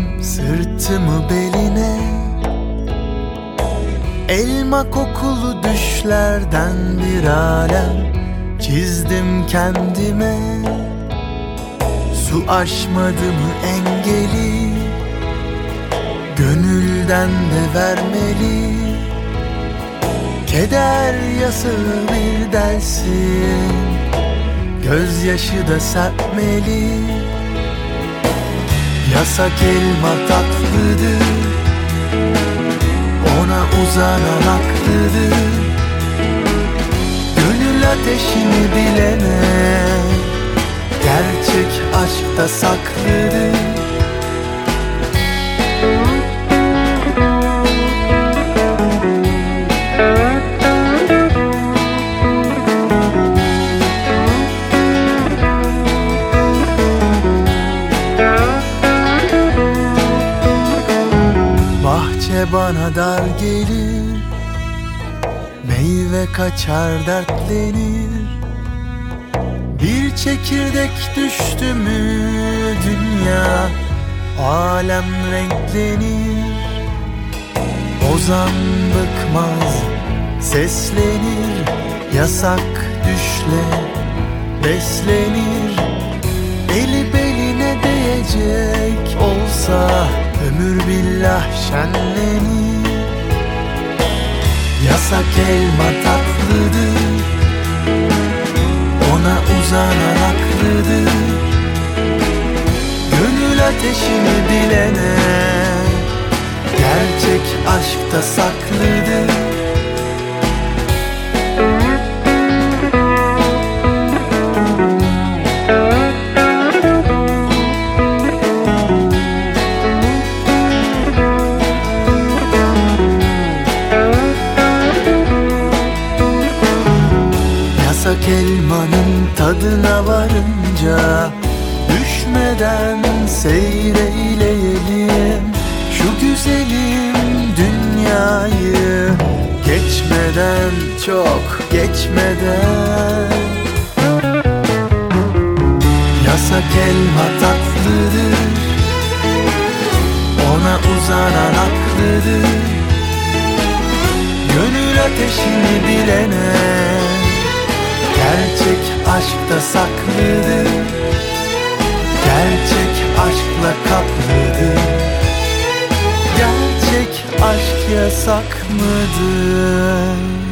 sırtımı beline, elma kokulu düşlerden bir alem çizdim kendime. Su aşmadı mı engeli, gönülden de vermeli. Keder yasağı bir delsin, gözyaşı da serpmeli. Yasak elma tatlıdır, ona uzanan haklıdır. Gönül ateşini bilene, gerçek aşkta saklıdır. Bahçe bana dar gelir, meyve kaçar dertlenir. Bir çekirdek düştü mü dünya, alem renklenir. Ozan bıkmaz, seslenir, yasak düşle beslenir. Eli beline değecek olsa, ömür billah şenlenir. Yasak elma tatlıdır, ona uzanan haklıdır. Gönül ateşini bilene, gerçek aşkta saklıdır. Yasak elmanın tadına varınca, düşmeden seyreyleyelim şu güzelim dünyayı. Geçmeden, çok geçmeden. Yasak elma tatlıdır, ona uzanan haklıdır. Gönül ateşini bilene, gerçek aşkta saklıdır. Gerçek aşkla kaplıdır. Gerçek aşk yasak mıdır?